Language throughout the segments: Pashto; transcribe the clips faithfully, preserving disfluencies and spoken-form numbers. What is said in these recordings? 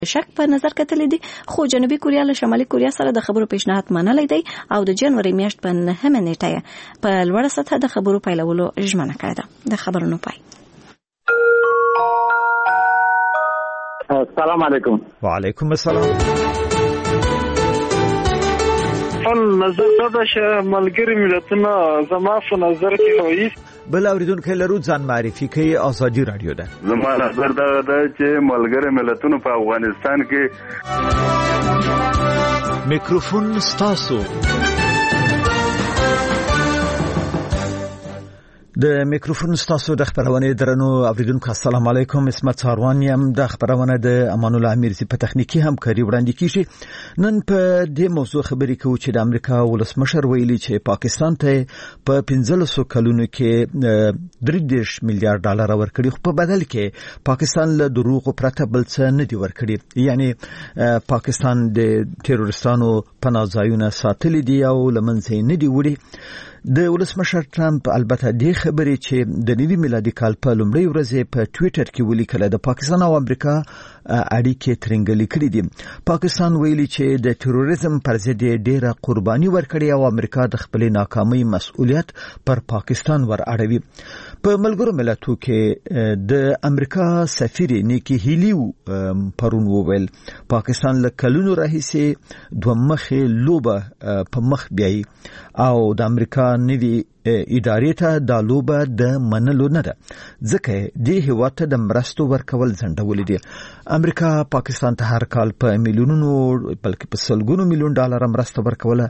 شک په نظر کتلې دي، خو جنوبي کوریا له شمالي کوریا سره د خبرو پیشنهاد منلی دی او د جنوري میاشت په نهمه نیټه په لوړه سطحه د خبرو پیلولو ژمنه کړې ده. د خبرونو پای. السلام علیکم. وعلیکم السلام. خپل نظر دا چې ملګری ملتونه زما په نظر کې وایي بل اوریدونکو لرو ځان معرفي کوي. آزادي رادیو ده. زما نظر دا ده چې ملګری ملتونه په افغانستان کې میکروفون ستاسو. د میکروفون ستاسو د خبرونه درنو اوریدونکو السلام علیکم. اسمت ساروان یم. د خبرونه د امان الله امیرزی په تخنیکی همکاري وړاندې کیږي. نن په دې موضوع خبرې کوو چې د امریکا ولسمشر ویلي چې پاکستان ته په پنځلسو کلونو کې درې دېرش میلیارډ ډالر ورکړي، خو په بدل کې پاکستان له دروغ پرته بل څه نه دی ورکړي. یعنی پاکستان د تیرورستانو پناه ځایونه ساتلي دي او لمنځه نه دی وړي. د ولسمشر ټرمپ البته د خبرې چې د نوي میلادي کال په لومړۍ ورځ په ټوئیټر کې ولیکل د پاکستان او امریکا اړیکې ترنګلې کړې دي. پاکستان ویلي چې د تروریزم پر ضد ډېره قرباني ورکړې او امریکا د خپلې ناکامۍ مسؤلیت پر پاکستان ور اړوي. په ملګرو ملتونو کې د امریکا سفیر نیکی هیلی پرون وویل پاکستان له کلونو راهیسې دوه مخې لوبه په مخ بیایي او د امریکا نوي ادارې ته د لوبه د منلو نه ده، ځکه د هیواد ته د مرستو ورکول ځنډولې دي. امریکا پاکستان ته هر کال په میلیونونو بلکې په سلګونو میلیون ډالر مرسته ورکوله.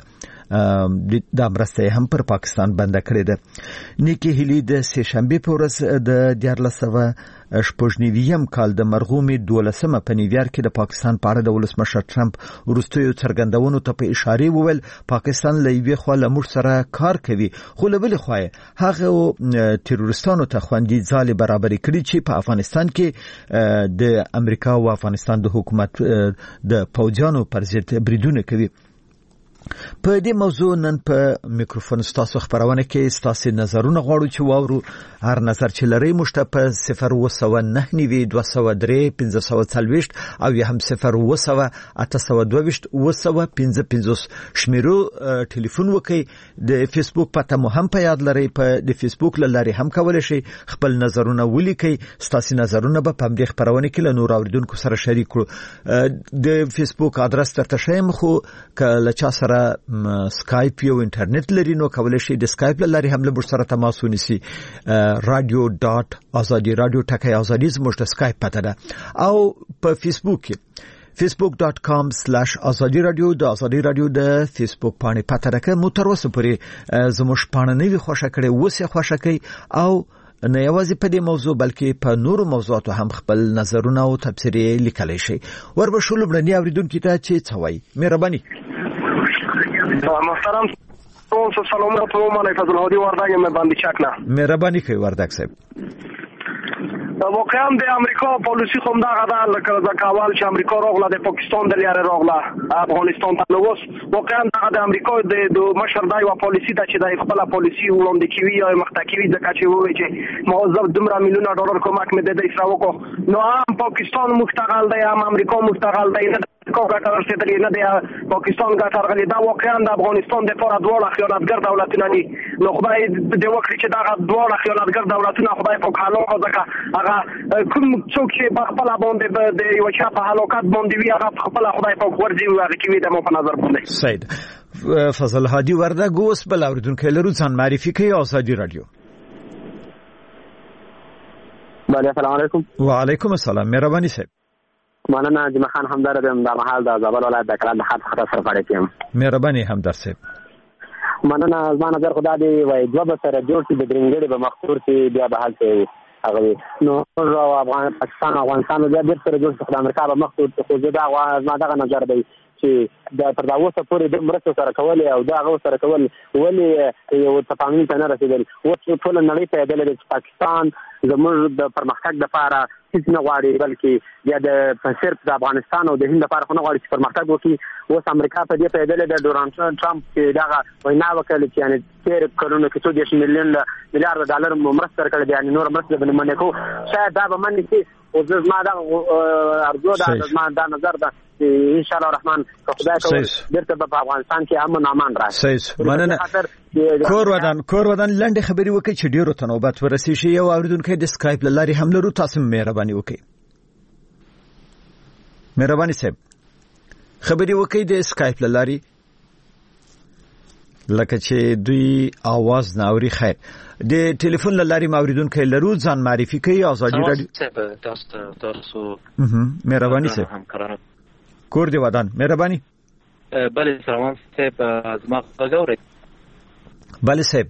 دا مرسته هم پر پاکستان بنده کړې ده. نیکی هیلی د سه شنبه په ورځ د دیارلس سوه شپږ نویم کال د مرغومې دولسمه په نیویارک کې د پاکستان په اړه د ولسمشر ټرمپ وروستیو څرګندونو ته په اشاره وویل پاکستان له یوې خوا له موږ سره کار کوي، خو له بلې خوا هغه تیرورستانو ته خوندي ځالې برابرې کړي چې په افغانستان کې د امریکا او افغانستان د حکومت د پوځیانو پر ضد بریدونه کوي. په دې موضوع نن په میکروفون ستاسو خبرونه کې ستاسو نظرونه غواړو چې واورو. هر نظر چې لري مشته په صفر و سوه نه نیوي دوه سوه درې پنځه سوه څلوېښت او یا هم صفر و سوه اته سوه دوه ویشت و سوه پنځه پنځوس شمیرو ټلیفون وکړئ. د فیسبوک پته مو هم په یاد لرئ، په د فیسبوک له لارې هم کولای شئ خپل نظرونه ولیکئ. ستاسو نظرونه به په همدې خبرونه کې له نور اوریدونکو سره شریک کړو. د فیسبوک ادرس درته ښیم، خو کله چا سره سکایپ یو انټرنیټ لري نو کولای شئ د سکایپ له لارې هم له موږ سره تماس ونیسئ. رادیو ډاټ ازادي رادیو ټکی ازادي زموږ د سکایپ پته ده او په فیسبوک کې facebook dot com slash azadi radio د ازادي رادیو د فیسبوک باندې پته ده. مو تر اوسه پورې زموږ پاڼه نه وي خوښه کړې، اوس یې خوښه کړئ او نه یوازې په دې موضوع بلکې په نورو موضوعاتو هم خپل نظرونه او تبصرې لیکلی شئ. وربشو لومړني اوریدونکي ته چې څه وایي. مهرباني. محترم سلامات و مالک فضل هادی وردگ من بندی چکنه. مهربانی کوي وردگ صاحب. واقعا د امریکا پالیسی خو دغه ده لکه ځکه اول چې امریکا راغله د پاکستان د لارې راغله افغانستان ته نو واقعا دغه د امریکا د مشر دای و پالیسی ته چې د خپل پالیسی وړاندې کوي یا مختکوي ځکه چې وایي چې موظف دومره میلیونه ډالر کومک مې د دې سره وکړو نو هم پاکستان مستقل دی هم امریکا مستقل دی نه کو ګټه رسېدلې نه دی پاکستان ګټه راغلې دا واقعا د افغانستان د لپاره دواړه خیانتګر دولتونه دي نو خدای دې وکړي چې دا دواړه خیانتګر دولتونه خدای په کالو ځکه هغه کوم څوک چې په خپل باندې د یو چا په هلاکت باندې وي هغه خپل خدای په ورځي هغه کې د مو په نظر باندې. سید فضل هادي وردګ اوس بل اوریدونکو لرو ځان معرفي کوي ازادي رادیو. بله السلام علیکم. وعلیکم السلام. مهرباني صاحب. مننه جمع خان همدار دم د محل د زابل ولایت د کلات د خط خطر سره پاره کیم. مهرباني همدار صاحب. مننه زما نظر خدا دی وای دوه به سره جوړ شي د درنګړي به مخصور شي بیا به حل شي هغه نو افغان پاکستان افغانستان بیا د سره جوړ شي د امریکا به مخصور خو دا زما دغه نظر دی چې د تر دا اوسه پورې د مرستو سره کول او دا غو سره کول ولې یو تفاهم ته نه رسیدل او ټول نړۍ ته د پاکستان زموږ د پرمختګ لپاره هیڅ نه غواړي بلکې بیا د صرف د افغانستان او د هند لپاره خو نه غواړي چې پرمختګ وکړي. اوس امریکا په دې پیدل د ډونالد ټرمپ چې دغه وینا وکړه چې یعنی تیر کلونو کې څو دیش میلیون میلیارډ ډالر مرسته ورکړي، یعنی نور مرسته به نه منې کو شاید دا به منې کې او زما دا ارزو دا زما دا نظر ده ان شاء الله الرحمن خدای کوي درته په افغانستان کې امن امان راشي. صحیح مننه. کور ودان کور ودان لنډه خبري وکړي چې ډیرو ته نوبت ورسي شي. یو اوریدونکو د سکایپ لاري هم لرو، تاسو مهرباني وکړئ. مهرباني صاحب خبري وکړئ د سکایپ لاري لکه چې دوی आवाज ناوري. خیر د ټلیفون لاري اوریدونکو لرو، ځان معرفي کوي. ازادي رادیو تاسو تاسو مهرباني صاحب کور دی ودان مهرباني. بله سلام صاحب از ما غوړی. بله صاحب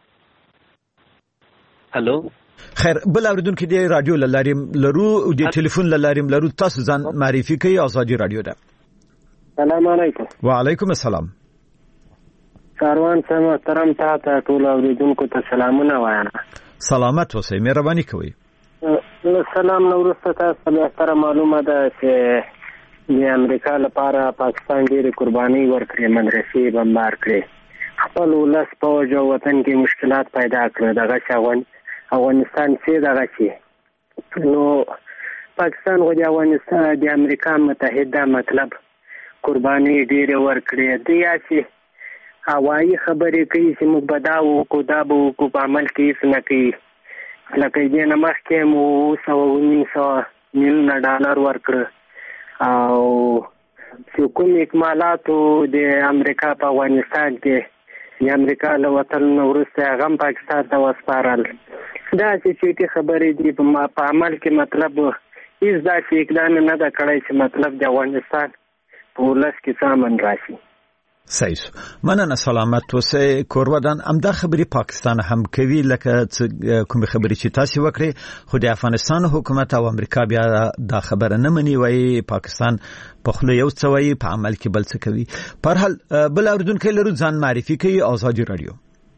هالو. خیر بل اوریدونکو دی رادیو لاري لرو، د ټلیفون لاري لرو، تاسو ځان معرفي کوي. ازادي رادیو ده. السلام علیکم. وعلیکم السلام. کاروان سم محترم تاسو ټول اوریدونکو ته سلامونه وایم. سلامت اوسئ مهرباني کوي. سلام نو ورسته تاسو به تر معلومه ده چې د امریکا لپاره پاکستان ډېرې قرباني ورکړې، مدرسې بمبار کړې، خپل ولس پوځ او وطن کې مشکلات پیدا کړل. دغه شاون افغانستان چې دغه چې نو پاکستان او د افغانستان د امریکا متحده مطلب قرباني ډېرې ورکړې دي. یا چې هوایي خبرې کوي چې موږ به دا وکړو دا به وکړو، په عمل کې هېڅ نه کوي. لکه دې نه مخکې مو اوه سوه نیم سوه میلیونه ډالر ورکړه او چې کوم اکمالاتو د امریکا په افغانستان کې د امریکا له وتلو وروسته هغه هم پاکستان ته وسپارل. دا چې چټي خبرې دي په عمل کې مطلب هېڅ داسې اقدام نه ده کړی چې مطلب د افغانستان په ولس کې څه امن راشي. صحیح مننه. سلامت اوسئ کور ودان. امدا خبري پاکستان هم کوي لکه کوم خبري چې تاسو وکړي، خو د افغانستان حکومت او امریکا بیا دا خبره نه مني، وایي پاکستان په خله یو څه وایي په عمل کې بل څه کوي. پر حال بل اوریدونکو لرو، ځان معرفي کوي. ازادي رادیو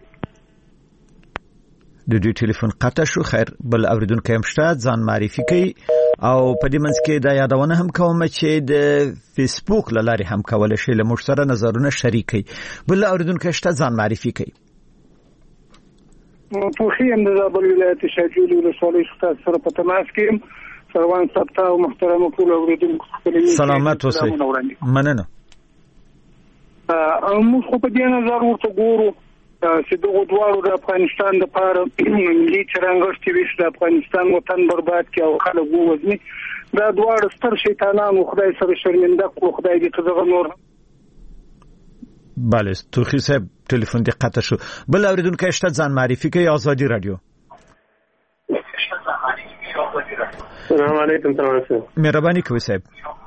د دې ټلیفون قطع شو. خیر بل اوریدونکو هم شته، ځان معرفي کوي. او په دې منځ کې دا یادونه هم کوم چې د فیسبوک لاري هم کولای شي له موږ سره نظرونه شریکي. بل اوریدونکو شته، ځان معرفي کوي. توخی هم د زابل ولایت شاجولی ولسوالۍ څخه سره په تماس کې یم. سروان ثبتا او محترم ټول اوریدونکو سلامت اوسئ. مننه. ا موږ خو په دې نظر ورته ګورو چې دغه دوه د افغانستان د لپاره ملي چرانګشتي ویش د افغانستان وطن برباد کی او خلک ووزني. دا دوه ستر شیطانانو خدای سره شرمنده کو، خدای دې تزغه نور. بله توخی صاحب ټلیفون دې قطع شو. بل اوریدونکو شته، ځان معرفي کوي. ازادي رادیو. السلام علیکم. تاسو مهرباني کوي صاحب.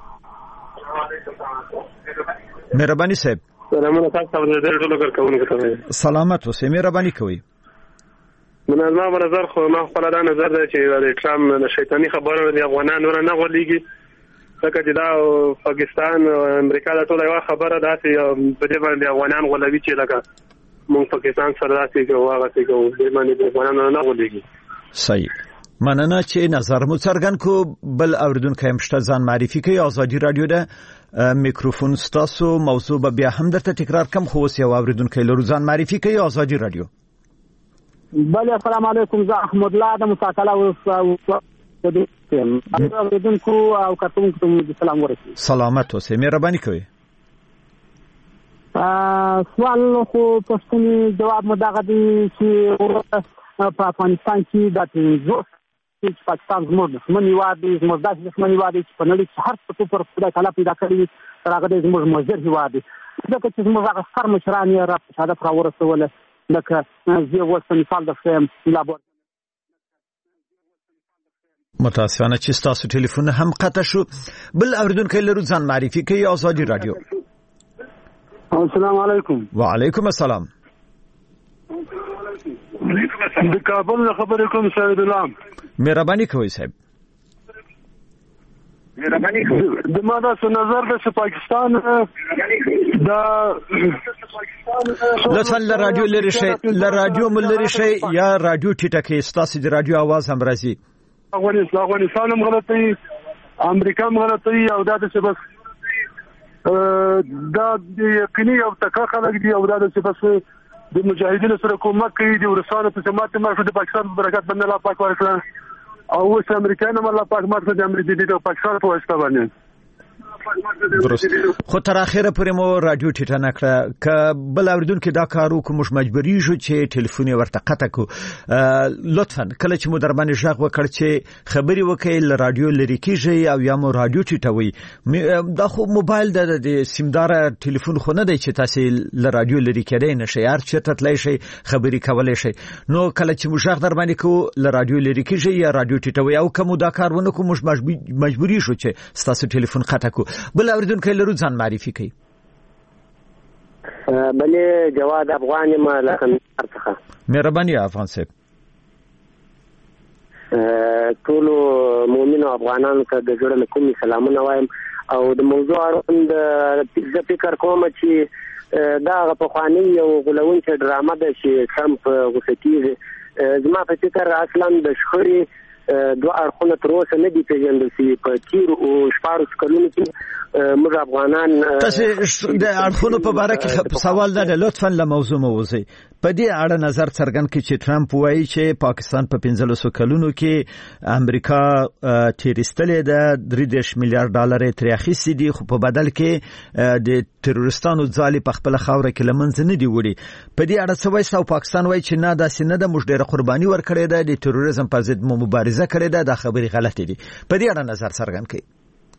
مهرباني صاحب. سلامونه تاسو ته د ټولو کارکونکو ته سلامت اوسئ مهرباني کوي. منظم په نظر خو ما خپل دا نظر دی چې د اسلام د شیطانی خبره د افغانانو نه غوړيږي، ځکه چې دا پاکستان او امریکا د ټولو یو خبره ده چې په دې باندې افغانان غولوي چې لکه مونږ پاکستان سره راځي او هغه څه کوي، دې باندې د افغانانو نه غوړيږي. صحیح مننه چې نظر مو څرګند کو. بل اوریدونکو هم شته، ځان معرفي کوي. ازادي رادیو ده میکروفون ستاسو. موضوع به بیا هم درته تکرار کم، خو اوس یو اوریدونکو لرو، ځان معرفي کوي. ازادي رادیو. بله السلام علیکم. زه احمد الله د مصاکله اوریدونکو او کارکونکو ته سلام ورسوي. سلامت اوسئ مهرباني کوي. سوال خو پښتني جواب مو دغه دی چې په افغانستان کې د پنځو چې پاکستان زموږ دښمن هیواد دی، زموږ داسې دښمن هیواد دی چې په نړۍ کې هر څه پر خدای تعالی پیدا کړي تر هغه دی زموږ مضر هیواد دی، ځکه چې زموږ هغه ستر مشران یې را په شهادت راورسوله. لکه زه اوس په مثال درښیم لابور. متاسفانه چې ستاسو ټلیفون هم قطع شو. بل اوریدونکو لرو، ځان معرفي کوي. ازادي رادیو. السلام علیکم. وعلیکم السلام. د کابل خبرې کوم سید الله. مهرباني کوي صاحب. مهرباني کوي. د ما دا نظر ده چې پاکستان دا لطفا ل رادیو لري شي، ل رادیو مل لري شي یا رادیو ټیټه کې ستاسو د رادیو आवाज هم راځي. افغانستان هم غلطي امریکا هم غلطي او دا چې بس دا یقیني او تکا خلک دي او دا چې بس د مجاهدینو سره کومک کوي د ورسانو په سمات مرکه د پاکستان په برکت باندې الله پاک ورکړه او اوس امریکایانو الله پاک مرکه د امریکا د پاکستان په واسطه باندې درست خو تر اخره پرې مو رادیو ټیټه نکړه ک بل اوریدونکو دا کارو کوم مش مجبوری شو چې ټلیفون ورته قطع کو لطفا کله چې مو در باندې ژغ وکړ چې خبري وکړي ل رادیو لری کیږي او یا مو رادیو ټیټوي دا خو موبایل د سیمدار ټلیفون خو نه دی چې تاسو ل رادیو لری کړئ نشي هر چیرته تلای شي خبري کولای شي نو کله چې مو ژغ در باندې کو ل رادیو لری کیږي یا رادیو ټیټوي او کوم دا کارونه کوم مش مجبوری شو چې تاسو ټلیفون قطع کو بل اوریدونکو لرو ځان معرفي کوي بلې جواد افغان ما لکه څخه مهرباني افغان صاحب ټول مؤمنو افغانانو ته د جوړ له کومي سلامونه وایم او د موضوع اړوند د فکر کوم چې دا په خواني یو غلون چې ډرامه ده چې ټرمپ غوسه کیږي زما په فکر اصلا د شخړې دوه اړخونه تر اوسه نه دي پیژندل شوي په تیر او شپږ کلونو کې موږ افغانان تاسو د اړخونو په اړه کې سوال نه لطفا له موضوع موضوع په دې اړه نظر څرګند کړي چې ټرمپ وایي چې پاکستان په پنځلسو کلونو کې امریکا تیرستلې ده درې دېرش میلیارډ ډالر ترې اخیستي دي خو په بدل کې د تروریستانو ځالې په خپل خاوره کې لمنځ نه دی وړي په دې اړه څه وایي او پاکستان وایي چې نه داسې نه ده موږ ډېره قرباني ورکړې ده د تروریزم پر ضد مو مبارزه کړې ده دا خبرې غلطې دي په دې اړه نظر څرګند کړي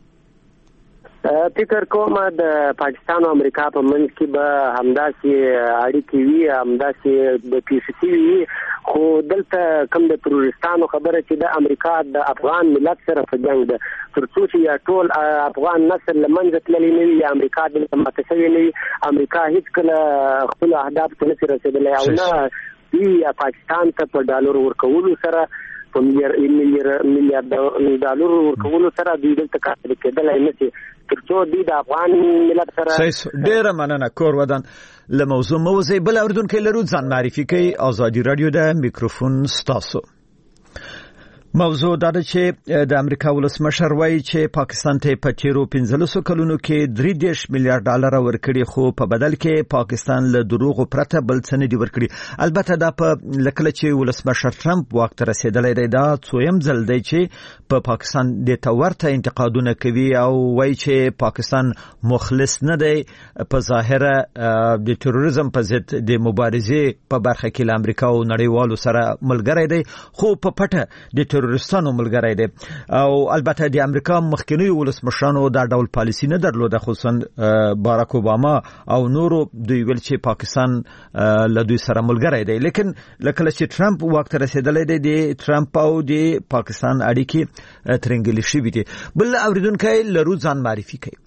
فکر کوم د پاکستان او امریکا په منځ کې به همداسې اړیکې وي همداسې د پی سی سی وي خو دلته کوم د تروریستانو خبره چې د امریکا د افغان ملت سره په جنگ ده ترڅو چې یا ټول افغان نسل لمنځه تللی نه وي یا امریکا دلته ماته شوې نه وي امریکا هیڅ کله خپل اهداف ته نشي رسېدلی او نه دوی پاکستان ته په ډالر ورکولو سره په میلیارډ ډالر ورکولو سره دوی دلته کار کېدلی نه شي ترڅو دوی د افغان ملت سره ډېره مننه کور ودان له موضوع موضوع بل اوریدونکو لرو ځان معرفي کوي ازادي رادیو د میکروفون ستاسو موضوع دا ده چې د امریکا ولسمشر وایي چې پاکستان ته په تیرو پنځلسو کلونو کې درې دېرش میلیارډ ډالر ورکړي خو په بدل کې پاکستان له دروغو پرته بل څه نه دی ورکړي البته دا په لکه چې ولسمشر ټرمپ واک ته رسیدلی دی دا څویم ځل دی چې په پاکستان د تورته انتقادونه کوي او وایي چې پاکستان مخلص نه دی په ظاهره د تروریزم په ضد د مبارزې په برخه کې له امریکا او نړیوالو سره ملګری دی خو په پټه د تروریستانو ملګری دی او البته د امریکا مخکنی ولسمشرانو دا ډول پالیسی نه درلوده خصوصا باراک اوباما او نورو دوی ویل چې پاکستان له دوی سره ملګری دی لیکن لکه چې ټرمپ واک ته رسیدلی دی د ټرمپ او د پاکستان اړیکې ترنګلې شوې دي بل اوریدونکو لرو ځان معرفي کوي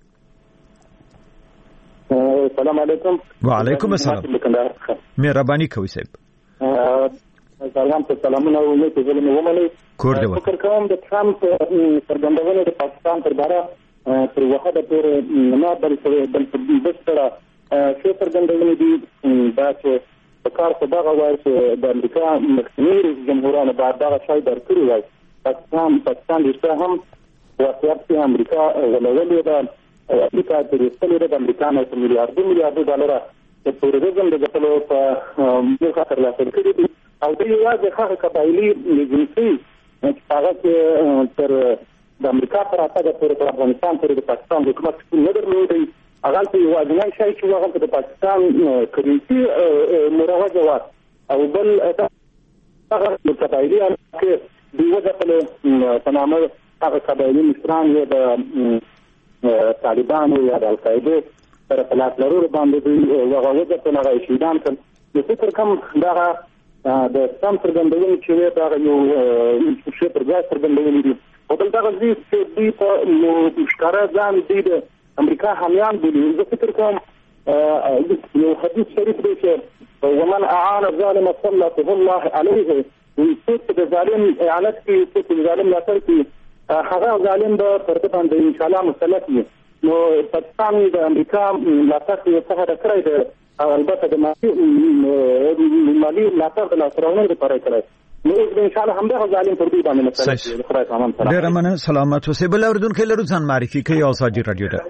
السلام علیکم وعلیکم السلام مهرباني کوي صاحب سلام ته سلامونه او مې ته زلمه ومني فکر کوم د ټرمپ څرګندونه د پاکستان پر باره پر وخت پورې نه بل څه بل بستره څه څرګندونه دي دا چې په کار په دغه وایي چې د امریکا مخکنی جمهوریت بعد دغه شای درکړي وایي پاکستان پاکستان رښتیا هم واقعیت کې امریکا ولولې ده امریکا د رسلې د امریکا نه میلیارډ میلیارډ ډالر د تروریزم د ګټلو په موږ خاطر لاسل کړي دي او د یوازې هغه قبایلي جنسي چې هغه تر د امریکا پر اتګ پورې په افغانستان پورې د پاکستان حکومت نه درلودي هغه ته یوازې شي چې هغه د پاکستان کرنسي مروجه و او بل هغه قبایلي چې دیوځه په نامه هغه قبایلي مشران یې د طالبانو یا د القاعده سره په لاس لرلو باندې هغه وځه په هغه شیدان کړ د فکر کوم دا د سم څرګندونې چې دا یو څه پر ځای څرګندونې دي او دغه ځای چې دوی په ښکارا ځان دي د امریکا حامیان دي زه فکر کوم یو حدیث شریف دی چې ومن اعان الظالم سلطه الله عليه څوک د ظالم اعانت کوي څوک د ظالم ملاتړ کوي هغه ظالم به پر دې باندې ان شاء الله مسلط وي نو پاکستان د امریکا ملاتړ یې څه هدا کړی دی البته د مالی مالی ملاتړ د لاسرونه لپاره کړی نو اوس ان شاء الله هم به ظالم پر دې باندې مسله خدای تمام سلام ډیر مننه سلامات اوسئ. بل اوریدونکو لرو ځان معرفي کوي او ساجي رادیو ده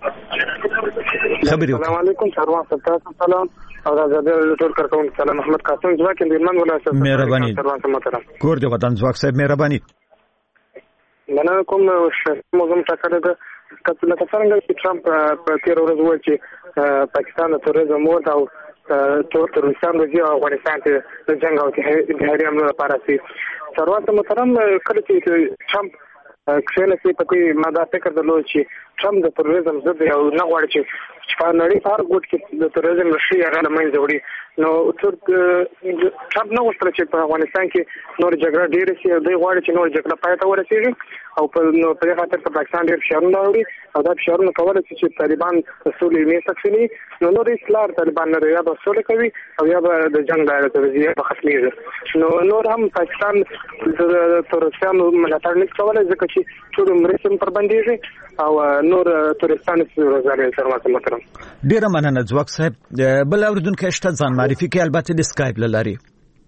خبري. السلام علیکم سروان صاحب سلام او دا زه ټول کارکون سلام محمد قاسم ځواک د ایمان ولایت مهرباني سروان صاحب محترم کور دی وطن ځواک صاحب مهرباني مننه کوم موضوع ټاکل ده کله چې څنګه چې ټرمپ په تیر ورځ وویل چې پاکستان د تروریزم مود او تور تروریستان د افغانستان ته د جنگ او اتحادیې عمل لپاره سي سروان صاحب محترم کله چې ټرمپ کله چې په کومه ماده فکر درلود چې ټرمپ د تروریزم ضد یو نه غواړي چې په نړۍ په هر ګوټ کې د تروریزم نشي هغه لمنځه وړي. نو ټرمپ نو وستل چې په افغانستان کې نور جګړه ډېره شي او دوی غواړي چې نور جګړه پای ته ورسیږي او په نو په خاطر په پاکستان ډېر فشارونه راوړي او دا فشارونه کولای شي چې طالبان اصولي نه سکسني نو نور اسلام طالبان نه یا به سولې کوي او یا به د جنگ دایره ته ځي په ختمېږي. نو نور هم پاکستان د تروریستانو ملاتړ نه کولای ځکه چې ټول مرسم پر باندې او نور تورستان روزانه سره مترم. ډیر مننه ځواک صاحب. بل اوریدونکو شته ځان معرفي کوي البته د اسکایپ لاري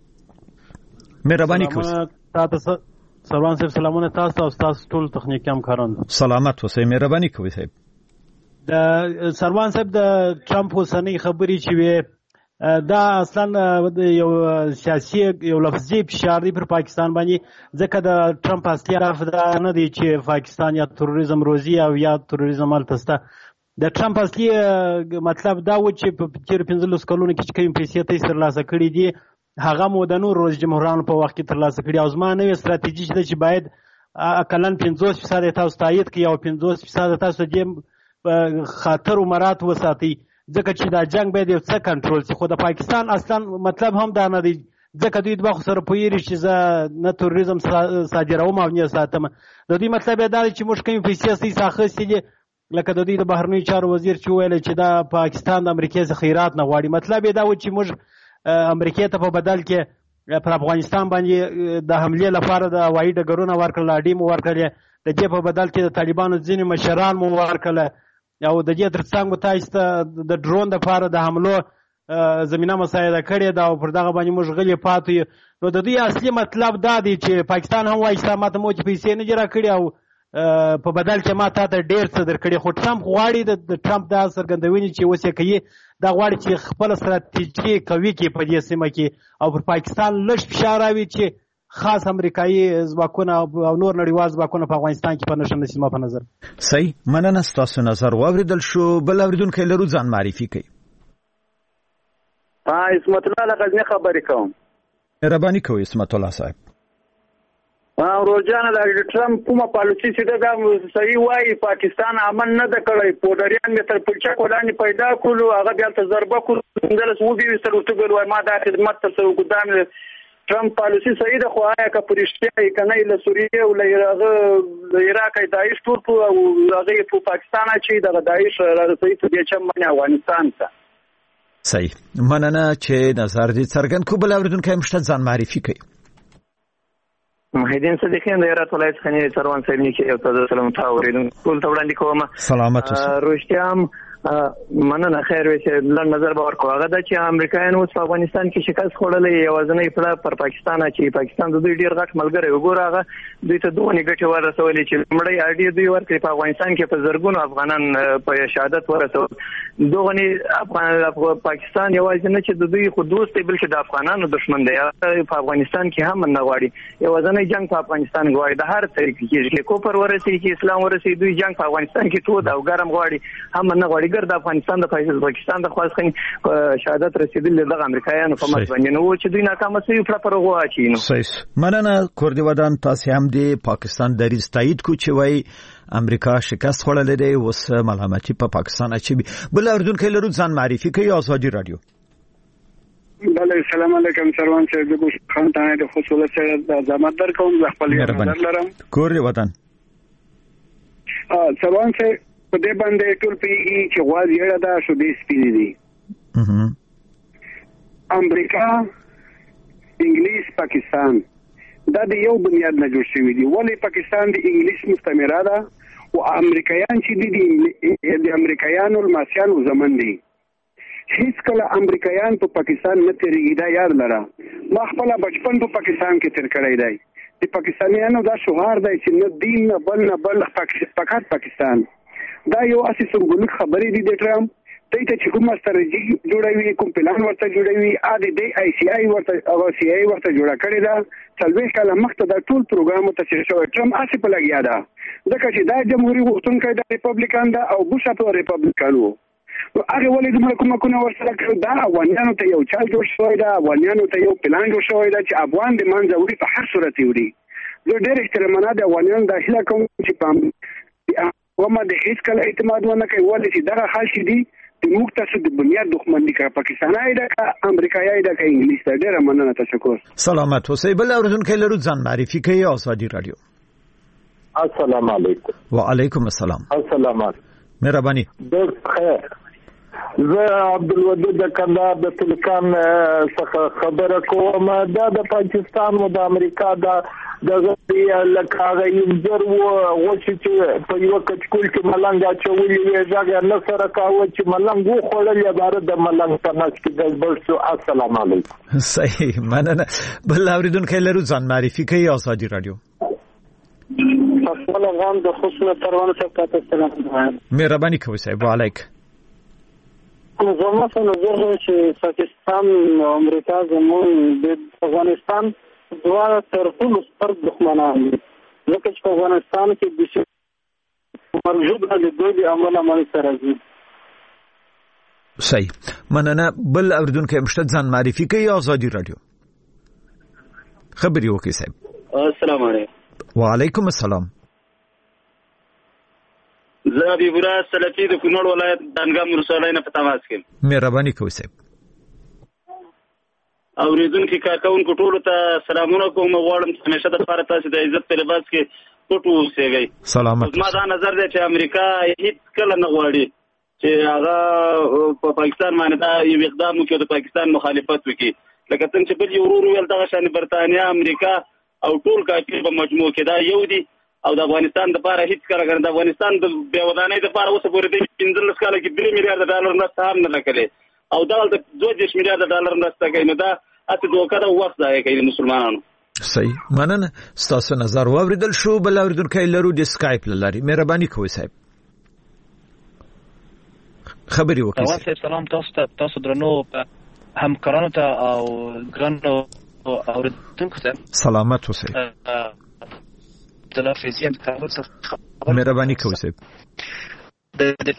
مهرباني کوئ. تاسو سروان صاحب سلامونه تاسو او تاسو ټول تخنیکی همکاران سلامت اوسئ مهرباني کوئ صاحب. د سروان صاحب د ټرمپ اوسنۍ خبرې چې وي دا اصلا یو سیاسي یو لفظي فشار دی پر پاکستان باندې ځکه د ټرمپ اصلي هدف دا نه دی چې پاکستان یا تروریزم روزي او یا تروریزم التسته. د ټرمپ اصلي مطلب دا و چې په تیر پنځلس کلونو کې چې کوم پیسې ته ترلاسه کړي دي هغه مو د نور رئیس جمهورانو په وخت کې ترلاسه کړي او زما نوې ستراتیژي ده چې باید اقلن پنځوس فیصد تاسو تایید کړئ او پنځوس فیصد تاسو دې خاطر او مراد وساتئ ځکه چې دا جنگ باید یو څه کنټرول شي. خو د پاکستان اصلا مطلب هم دا نه دی ځکه دوی دوه سره پوهېږي چې زه نه تروریزم صادروم او نه ساتم. د دوی مطلب دا دی چې موږ کومې پیسې ستاسې اخیستې دي لکه د دوی د بهرنیو چارو وزیر چې وویل چې دا پاکستان د امریکې څخه خیرات نه غواړي. مطلب یې دا و چې موږ امریکې ته په بدل کې پر افغانستان باندې د حملې لپاره د هوایي ډګرونه ورکړل اډې مو ورکړلې د دې په بدل کې د طالبانو ځینې مشران مو ورکړل او د دې ترڅنګ مو تاسو ته د ډرون لپاره د حملو زمينه مساعده کړې ده او پر دغه باندې موږ غلي پاتې یو. نو د دوی اصلي مطلب دا دی چې پاکستان هم وایي چې ماته مو چې پیسې نه جوړ کړي او په بدل کې ما ته ډېر څه درکړي. خو ټرمپ غواړي د ټرمپ دا څرګندونې چې اوس یې کوي دا غواړي چې خپل ستراتیژي قوي کړي په دې سیمه کې او پر پاکستان لږ فشار راوړي چې خاص امریکایي ځواکونه او نور نړیوال ځواکونه په افغانستان کې په نشم سیمه په نظر. صحیح مننه ستاسو نظر واوریدل شو. بل اوریدونکو لرو ځان معرفي کوي. ها اسمت الله غزنی خبرې کوم. مهرباني کوئ اسمت الله صاحب. ها روزانه د ټرمپ کومه پالیسي چې دا صحیح وایي پاکستان امن نه د کړی پودریان می تر پلچا کولانی پیدا کولو هغه بیا ته ضربه کړو دلته مو به وستر وټګل وای ما دا خدمت تر څو ګدام ټرمپ پالیسي صحیح ده خو آیا که پرشتیا یې کنه له سوریه او له عراق داعش ټول او هغه په پاکستان چې د داعش راځي ته د چم باندې افغانستان ته صحیح مننه چې نظر دې څرګند کو. بل اوریدونکو مشته ځان معرفي کوي. محیدین صدیقین د هرات ولایت خنیر سروان صاحب نیکي او تاسو سلام تاورین ټول ته وړاندې کوم. سلامت اوسئ. روشتیام مننه خیر وي چې لږ نظر به ورکړو هغه دا چې امریکایان اوس په افغانستان کې شکست خوړلې یوازینۍ پړه پر پاکستان چې پاکستان د دوی ډیر غټ ملګری وګوره هغه دوی ته دوه ګټې ورسولې چې لمړی اړې دوی ورکړي په افغانستان کې په زرګونو افغانان په شهادت ورسول. دوه افغان پاکستان یوازې نه چې د دوی خو دوست دی بلکې د افغانانو دشمن دی. په افغانستان کې هم نه غواړي یوازینۍ جنگ په افغانستان غواړي د هر طریق کې چې کوپر ورسي چې اسلام ورسي دوی جنگ په افغانستان کې ټول او ګرم غواړي هم نه غواړي ګر د افغانستان د پاکستان د خواستخین شهادت رسیدل د امریکایانو په مخ باندې نو چې دوی ناکام شي په پرغو اچي نو. صحیح مننه کوردی ودان تاسو هم د پاکستان دریځ تایید کو چې وای امریکا شکست خوړلې دی اوس ملامتي په پاکستان اچي. بل اردوونکو لرو ځان معرفي کوي ازادي رادیو. بله السلام علیکم سروان صاحب د ګوش خان ته د خصوصي سره د زحمت در کوم د خپل نظر لرم. کوردی ودان ا سروان صاحب په دې باندې ټول پیږي چې غواړي یړه دا شو دې سپینې دي. امریکا انګلیس پاکستان دا د یو بنیاد نه جوړ شوی دي. ولې پاکستان د انګلیس مستعمره ده او امریکایان چې دي د امریکایانو الماسیانو زمن دي. هیڅ کله امریکایان په پاکستان نه تیریږي دا یاد لره. ما خپل بچپن په پاکستان کې تیر کړی دی. د پاکستانیانو دا شعار دی چې نه دین نه بل نه بل فقط پاکستان. دا یو اساس سمبولیک خبرې دي د ټرمپ ته چې کوم ستراتیژي جوړوي کوم پلان ورته جوړوي ا د دی آی سی آی ورته او سی آی ورته جوړه کړی دا څلوي کله مخته دا ټول پروګرام ته چې شو ټرمپ اسی په لګیا دا ځکه چې دا جمهوریت غوښتونکی د ریپبلیکان دا او بوش په ریپبلیکانو هغه ولې د حکومتونو ورسره کړ دا افغانانو ته یو چال جوړ شوی دا افغانانو ته یو پلان جوړ شوی دا چې افغان د منځ وړي په هر صورت وړي. زه ډېر احترامانه د افغانانو داخله کوم چې پام ومه د هیڅ کله اعتماد ونه کوي ولې چې دغه خاص دي د موږ تاسو د بنیاد دښمن دي که پاکستاني ده که امریکایي ده که انګلیس ده. ډېره مننه، تشکر. سلامت اوسئ. بل اورېدونکی لرو، ځان معرفي کوي. ازادي رادیو. السلام علیکم. وعلیکم السلام. السلام مهرباني. ډېر خیر. زه عبدالودود د کندهار د تلکان څخه خبره کوم. دا د پاکستان او د امریکا د دغه لکه هغه انځر وغوښتي چې په یو کچکول کې ملنګ اچولي وي هغه نه سره کاوه چې ملنګ وخوړل عبارت د ملنګ په نس کې ګډوډ شو. السلام علیکم. صحیح، مننه. بل اوریدونکي لرو، ځان معرفي کوي. ازادي رادیو. خپل غام د خوشنه پروانه څخه تاسو سلام. مهرباني کوئ صاحب. وعلیکم. زما په نظر چې پاکستان او امریکا زموږ د افغانستان دواړه تر ټولو ستر دښمنان دي ځکه چې په افغانستان کې د مرجوب د دوی د عمل عمل سره دي. صحیح، مننه. بل اوریدونکي مشته ځان معرفي کوي. ازادي رادیو. خبري وکړئ صاحب. السلام علیکم. وعلیکم السلام. زه حبیب الله سلفي د کونړ ولایت دانګام ولسوالۍ نه په تماس کې. مهرباني کوئ صاحب. اوریدونکو کارکونکو ټولو ته سلامونه کوم. غواړم چې همیشه د لپاره تاسو د عزت په لباس کې پټ اوسئ. سلامت. ما دا نظر دی چې امریکا هیڅ کله نه غواړي چې هغه په پاکستان باندې دا یو اقدام وکړي، د پاکستان مخالفت وکړي. لکه څنګه چې بل یو ورور ویل دغه شان برتانیا، امریکا او ټول کافر په مجموع کې دا یو دي او د افغانستان لپاره هیڅ کار غره د افغانستان د بیودانۍ لپاره اوس پورې د پنځلس کال کې درې میلیارډ ډالر نه سهم نه کړي او دا د دوه دیرش میلیارډ ډالر نه کوي. نو دا اته دوه کړه وخت ضایع کوي مسلمانانو. صحیح، مننه. ستاسو نظر واوریدل شو. بل اوریدونکي لرو د سکایپ لاري. مهرباني کوئ صاحب. خبري وکړئ. تاسو سلام. تاسو تاسو درنو همکارانو ته او ګرانو اوریدونکو ته سلامت اوسئ. تلفزیون کارو څخه مهرباني کوئ صاحب. د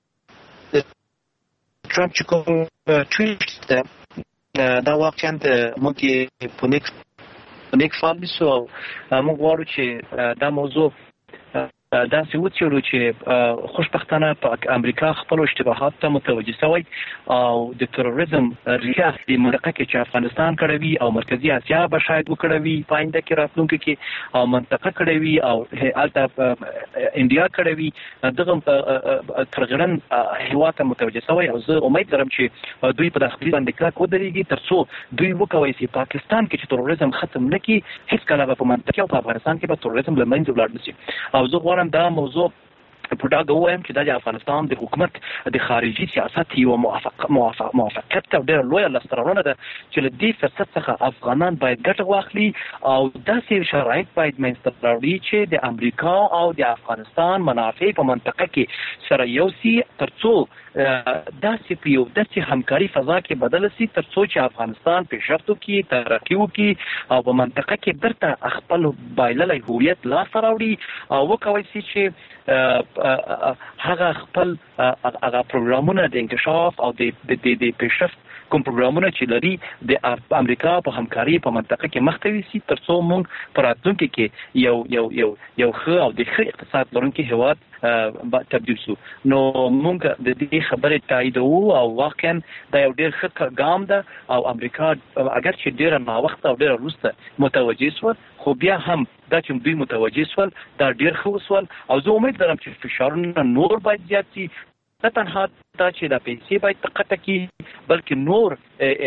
ټرمپ چې کوم ټویټ دا واقعا د موږ په نیک په نیک فال بسو موږ غواړو چې دا موضوع دا څه وڅېړو چې خوشبختانه په امریکا خپل اشتباهات ته متوجه شوی او د تروریزم ریښه د منطقه کې چې افغانستان کړوي او مرکزی اسیا به شاید وکړوي په آینده کې راتلونکي کې او منطقه کړوي او الته انډیا کړوي دغه ترغړن هوا ته متوجه شوی او زه امید لرم چې دوی په داخلي باندې کلک ودرېږي ترڅو دوی وکوي چې پاکستان کې چې تروریزم ختم نه کړي هیڅ کله به په منطقه او په افغانستان کې به تروریزم له منځه ولاړ نشي. او زه غواړم دا موضوع په ډاګه ووایم چې دا د افغانستان د حکومت د خارجي سیاست یو موافقت ته ډېره لویه لاسته راوړنه ده چې له دې فرصت څخه افغانان باید ګټه واخلي او داسې شرایط باید منځته راوړي چې د امریکا او د افغانستان منافع په منطقه کې سره یوسي ترڅو داسې په یو داسې همکاري فضا کې بدل شي ترڅو چې افغانستان پیشرفت وکړي، ترقي وکړي او په منطقه کې بیرته خپل بایللی هویت لاسته راوړي او وکولی شي چې هغه خپل هغه پروګرامونه د انکشاف او د د پیشرفت کوم پروګرامونه چې لري د امریکا په همکاري په منطقه کې مخ ته یوسي ترڅو موږ په راتلونکي کې یو یو یو یو ښه او د ښه اقتصاد لرونکي هېواد تبدیل شو. نو موږ د دې خبرې تاییدوو او واقعا دا یو ډېر ښه ګام ده او امریکا اگر چې ډېره ناوخته او ډېره وروسته متوجه شول خو بیا هم دا چې دوی متوجه شول دا ډېر ښه وشول او زه امید لرم چې فشارونه نور باید زیات شي. نه تنها دا چې دا پیسې باید تقطع کړي بلکې نور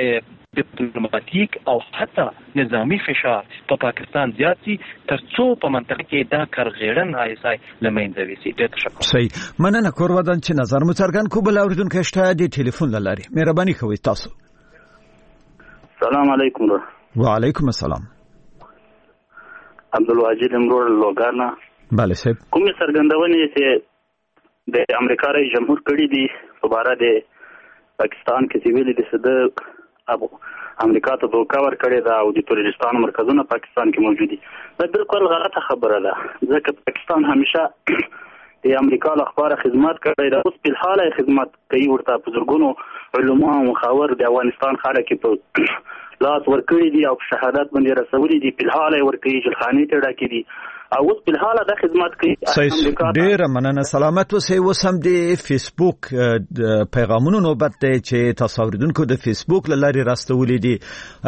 ډیپلوماټیک او حتی نظامی فشار په پا پاکستان زیات شي ترڅو په منطقه کې دا کارغېړن آی اس آی له منځه ویسي. ډېر تشکر. صحیح مننه کور ودان چې نظر مو څرګند کو. بل اوریدونکو شته د ټلیفون لاري مهرباني کوئ تاسو. السلام علیکم. وعلیکم السلام. عبدالواجد امرور لوګانا. بله صاحب. کومې څرګندونې چې د امریکا رئیس جمهور کړي دي په باره د پاکستان کې چې ویلي دي چې د ابو امریکا ته دوکه ورکړې ده او د تروریستانو مرکزونه پاکستان کې موجود دي. دا بالکل غلطه خبره ده ځکه پاکستان همیشه د امریکا لخوا خدمت کړی ده. اوس په حال خدمت کوي ورته په زرګونو علما او مخاور د افغانستان خلک په لاس ورکړي دي او په شهادت باندې رسولي دي. په حال ورکړي جلخانې ته ډکې دي او اوس په حال د خدمت کوي. ډیر مننه. سلامت اوسئ. اوس هم د فیسبوک پیغامونو نوبت دی چې تاسو اوریدونکو د فیسبوک لاري راستولې دي.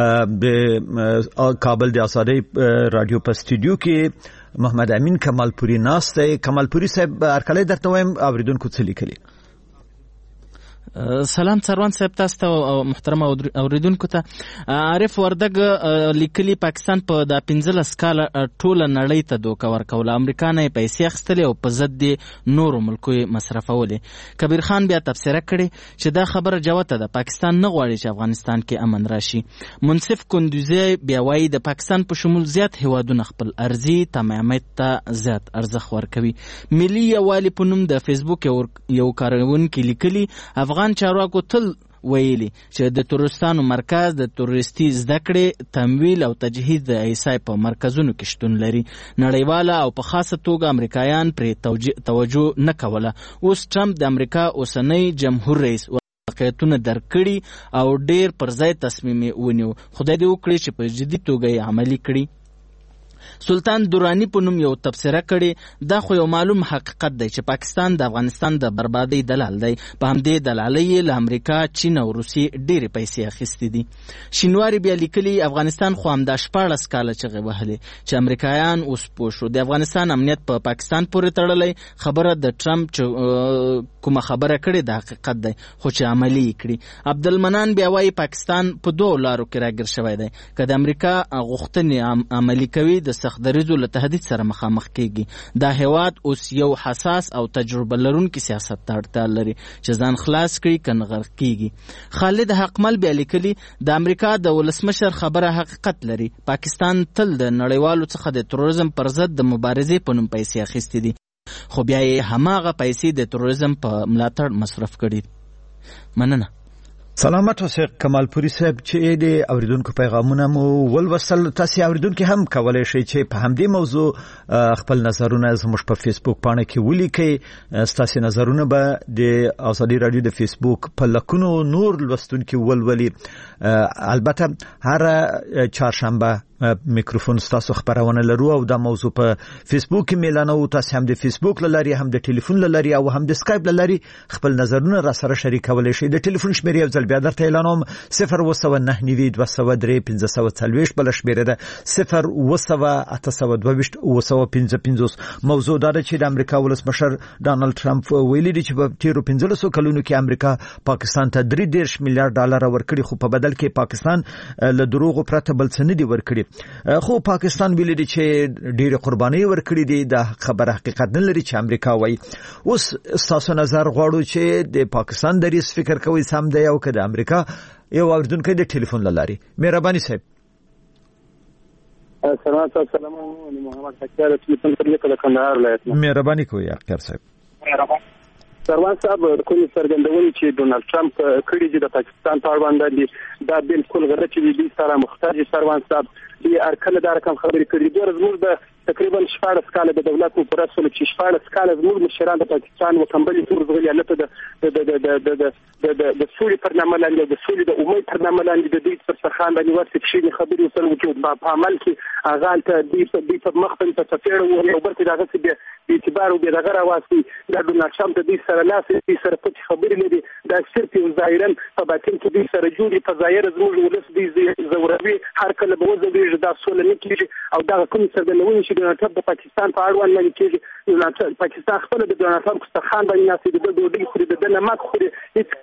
د کابل د آزادۍ رادیو په استودیو کې محمد امین کمالپوري ناست دی. کمالپوري صاحب ارکلې درته وایم اوریدونکو څه لیکلي. سلام څروان صاحب تاسو ته محترم اوریدونکو ته. عارف وردګ لیکلي پاکستان په د پنځلس کاله ټوله نړۍ ته دوکه ورکوله. امریکا نه پیسې اخیستلې او په ضد د نورو ملکو مصرفولې. کبیر خان بیا تبصره کړې چې دا خبره جوته ده پاکستان نه غواړي چې افغانستان کې امن راشي. منصف کندوزی بیا وایي د پاکستان په شمول زیات هیوادونه خپل ارزي تمامیت ته زیات ارزښت ورکوي. ملي یووالي په نوم د فیسبوک یو کارونکي لیکلي افغان چارواکو تل ویلي چې د تروریستانو مرکز د تروریستي زده کړې تمویل او تجهیز د ایسای په مرکزونو کې شتون لري. نړیواله او په خاصه توګه امریکایان پرې توجه نه کوله. اوس ټرمپ د امریکا اوسنی جمهور رئیس واقعیتونه درک کړي او ډیر پر ځای تصمیم ونیو. خدای دې وکړي چې په جدي توګه یې عملي کړي. سلطان دورانی په نوم یو تبصره کړي دا خو یو معلوم حقیقت دی چې پاکستان د افغانستان د بربادۍ دلال دی. په همدې دلالۍ له امریکا، چین او روسیې ډېرې پیسې اخیستې دي. شینواري بیا لیکلي افغانستان خو همدا شپاړس کاله چغې وهلې چې امریکایان اوس پوه شو د افغانستان امنیت په پا پاکستان پورې تړلی. خبره د ټرمپ چې کومه خبره کړې د حقیقت دی خو چې عملي یې کړي. عبدالمنان بیا وایي پاکستان په دوو لارو کې راګیر شوی دی. که د امریکا غوښتنې عملي کوي د سخت دریځو له تهدید سره مخامخ کیږي. دا هیواد اوس یو حساس او تجربه لرونکي سیاست ته اړتیا لري چې ځان خلاص کړي کنه غرق کیږي. خالد حقمل بیا لیکلي د امریکا د ولسمشر خبره حقیقت لري. پاکستان تل د نړیوالو څخه د تروریزم پر ضد د مبارزې په نوم پیسې اخیستې دي خو بیا یې هماغه پیسې د تروریزم په ملاتړ مصرف کړي. مننه. سلامت اوسئ کمالپوري صاحب چې د اوریدونکو پیغامونه مو ولوستل. تاسو اوریدونکو هم کولای شئ چې په همدې موضوع خپل نظرونه زموږ په فیسبوک پاڼه کې ولیکئ. ستاسو نظرونه به د آزادي رادیو د فیسبوک په لکونو نور لوستونکو ولولي. البته هر چهارشنبه میکروفون ستاسو خبرونه لرو او دا موضوع په فیسبوک کې ملانو. تاسو هم د فیسبوک لاري هم د ټلیفون لاري او هم د اسکایپ لاري خپل نظرونه را سره شریکولای شئ. د ټلیفون شمیره یو ځل بیا درته اعلانوم صفر اوه نه نوي دوه سوه درې پنځه سوه څلوېښت بل شمیره ده صفر اوه اته سوه دوه ویشت اوه سوه پنځه پنځوس. موضوع دا ده چې د امریکا ولسمشر ډانلډ ټرمپ ویلي دی چې په تیرو پنځلسو کلونو کې امریکا پاکستان ته درې دېرش میلیارډ ډالر ورکړي خو په بدل کې پاکستان له دروغو پرته بل څه نه دی ورکړي. خو پاکستان ویلي دی چې ډېر قرباني ورکړي دي. دا خبره حقیقت نه لري چې امریکا وایي. اوس تاسو نظر غواړو چې د پاکستان د ریس فکر کوي سم دی او که د امریکا یو اوریدونکی د ټلیفون لاري. مهرباني صاحب. السلام علیکم محمد حکار ټلیفون پر لیکل کندهار ولایت. مهرباني کوي حکار صاحب. مهرباني. سروان صاحب کومې څرګندونې چې ډونالد ټرمپ کړي دي د پاکستان په اړه باندې دا بالکل غلط دي. سره مختار سروان صاحب دی ارکل دا رقم خبرې کړې دي. زموږ د تقریبا شپاړس کاله د دولت په پرسول چې شپاړس کاله زموږ مشران د پاکستان وکمبلي تور غلي الته د د د د د د د سولې پر نامه لاندې د سولې د امید پر نامه لاندې د دې پر سرخان باندې ورته شي خبرې وسره وجود په عمل کې اغال ته دې په دې په مخ په تفسیر او برته دغه څه به اعتبار او دغه راواسي د ډونالد ټرمپ د دې سره لاس دې سره په خبرې لري د صرف یو ظاهرا په باطن کې دې سره جوړي په ظاهر زموږ ولس دې زوروي هر کله به وځي دا سولې نه کیږي او دا کوم څرګندونه چې ډونالد ټرمپ د پاکستان په اړه باندې کېږي. پاکستان خپل د ډونالد ټرمپ څخه خان باندې ناسي د ډوډۍ خوري د نمک خوري هیڅ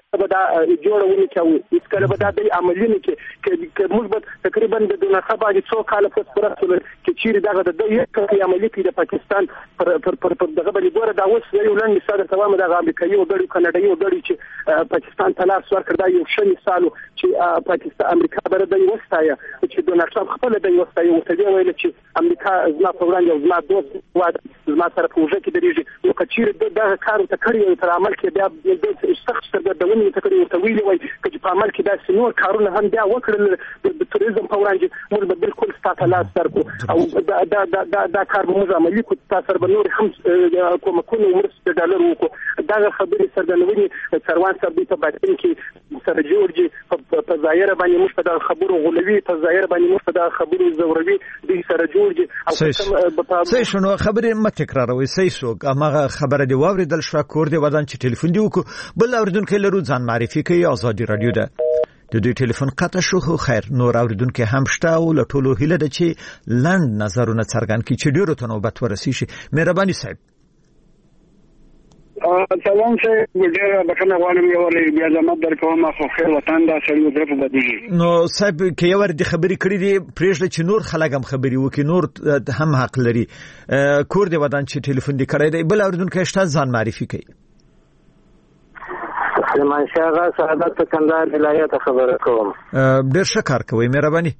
به دا جوړونه کوي هیڅ کله به دا د عملی نه کې چې موږ به تقریبا د دونه خبرې څو کال پس پرسته چې چیرې دغه د یو کلی عملی کې د پاکستان پر پر پر دغه بل ګوره دا اوس یو لنډ مثال تمام د امریکایي او د کاناډایي او د پاکستان تلاش ورکړ دا یو ښه مثال چې پاکستان امریکا بر د وستایا چې ډونالد ټرمپ خپل د وستایا او ته ویل چې امریکا زما په وړاندې زما دوست واد زما سره پروژه کې درېږي نو کچیر د کار ته کړی تر عمل کې بیا د سخت سرګردونې ته کړی ورته ویلي وای چې په عمل کې دا سنور کارونه هم بیا وکړل د توریزم په وړاندې موږ به بالکل ستاسو لاس درکو او دا دا دا دا کار به موږ عملي کو تاسو به نور هم کومکونه ورسته ډالر وکړو دا خبرې سرګردونې سروان صاحب په باطن کې سره جوړجی په ظاهر باندې موږ په خبرو غولوي په ظاهر باندې موږ په خبرو زوروي د سره جوړجی او صحیح شنو خبرې مت تکراروي صحیح شو هغه خبره دی واوریدل شو کور دی ودان چې ټلیفون دی وکړو بل اوریدونکو لرو ځان معرفي کوي آزادي رادیو ده د دوی ټلیفون قطع شو خو خیر نور اوریدونکو هم شته او له ټولو هیله ده چې لاند نظرونه څرګند کړي چې ډیرو ته نوبت ورسي شي مهرباني صاحب سلام شه ډیر بکنه غواړم یو ولې بیا زموږ درکوم خو خیر وطن دا سړی د په بدیږي نو صاحب کې یو ور د خبرې کړې دي پرېږده چې نور خلک هم خبرې وکړي نور هم حق لري کور دی ودان چې ټلیفون دی کړی دی بل اوریدونکو شته ځان معرفي کوي سلمان شاه سعادت کندهار ولایت خبره کوم ډیر ښه کار کوي مهرباني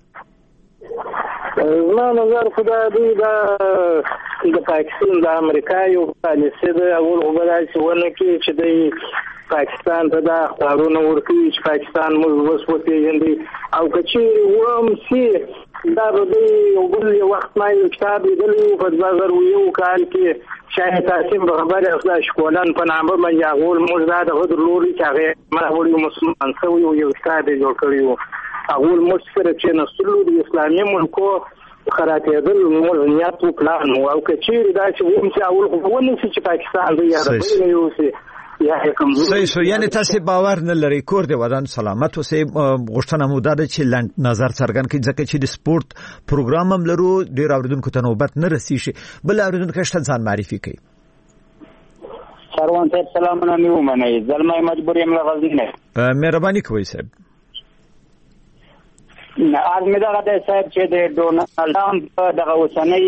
ما نظر خدای دی دا د پاکستان د امریکا یو پالیسي ده اول وګړي چې ونه کې چې د پاکستان ته دا خبرونه ورکړي چې پاکستان موږ وسوته یندي او کچې ووم سي دا د یو بل وخت ما یو کتاب لیدلی په بازار یو کال کې شاید تاسو به خبره اخلا شکولان په نامه باندې غول موږ دا د غوډ لوري چې هغه ما وړي مسلمان سوی یو کتاب جوړ کړی وو اول موږ سره چې نسلو د اسلامي ملکو خراته دل موږ نیت پلان او کچیر دا چې ووم چې اول غوونه چې پاکستان دی یا د یو سي صحیح شو یعنی تاسو باور نه لري کور دی ودان سلامت اوسې غوښتنه مو ده چې لاند نظر څرګند کړي ځکه چې د سپورت پروګرام هم لرو ډیر اوریدونکو ته نوبت نه رسي شي بل اوریدونکو شته ځان معرفي کوي سروان صاحب سلامونه مې ومنئ زلمه مجبور یم له غزنی مهرباني کوئ صاحب از مې دغه د صاحب چې د ډونالد ټرمپ دغه اوسنۍ